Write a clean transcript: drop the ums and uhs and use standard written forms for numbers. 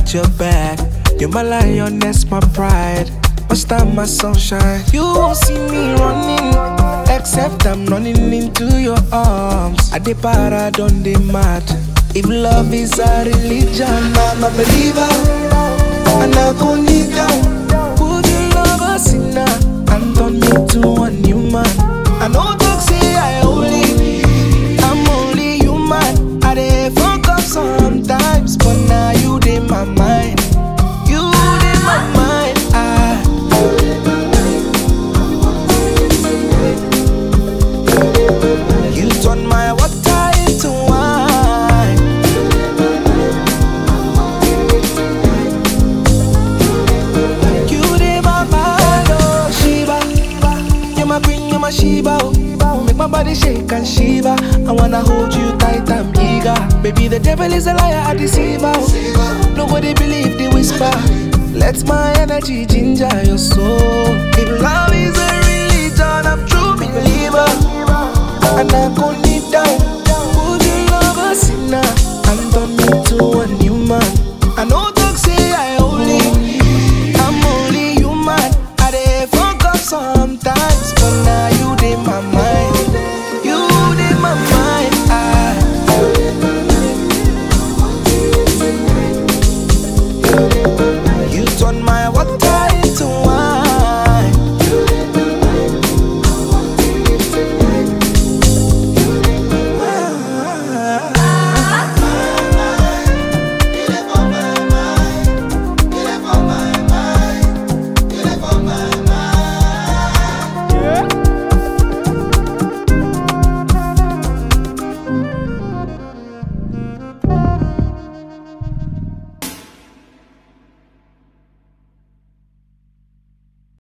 got your back. You're my lioness, my pride, my star, my sunshine. You won't see me running, except I'm running into your arms. I dey para, don't dey mad. If love is a religion, I'm a believer, and I go kneel down. Put your love a sinner and turn me to a new man. I know talk say I only, I'm only human. I dey fuck up sometimes, but now you dey my mind. You dey my mind. You turn my water into wine. You dey my mind, oh Shiva. You're my queen, you're my Shiva, oh. Make my body shake and shiver. I wanna hold you tight, I'm eager. Baby, the devil is a liar, a deceiver, oh. Nobody believe the whisper. Let my energy ginger your soul. If love is a religion, I'm true believer, and I go kneel down.